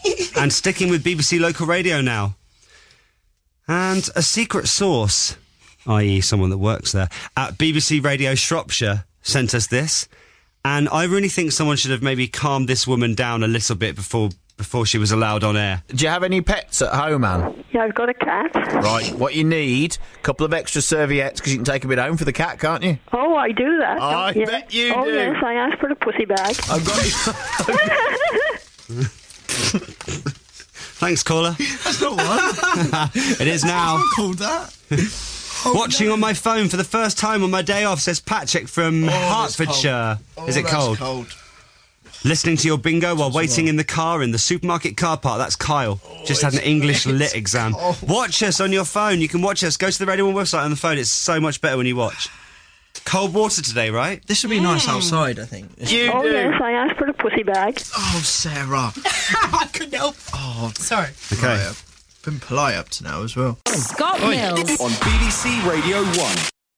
And sticking with BBC Local Radio now. And a secret source, i.e. someone that works there, at BBC Radio Shropshire sent us this. And I really think someone should have maybe calmed this woman down a little bit before she was allowed on air. Do you have any pets at home, Anne? Yeah, I've got a cat. Right, what you need, a couple of extra serviettes, because you can take a bit home for the cat, can't you? Oh, I do that. I bet you do. Oh, yes, I asked for a pussy bag. I've got it. Thanks, caller. That's not one. It is now. It's not called that. Watching on my phone for the first time on my day off, says Patrick from Hertfordshire. Is it cold? Cold. Listening to your bingo while waiting in the car in the supermarket car park. That's Kyle. Just had an English lit exam. Watch us on your phone. You can watch us. Go to the Radio 1 website on the phone. It's so much better when you watch. Cold water today, right? This would be nice outside, I think. You Oh, do. yes, I asked for a pussy bag. Oh, Sarah. I couldn't help. Oh, Sorry. Okay. right, I've been polite up to now as well. Scott Mills. On BBC Radio 1.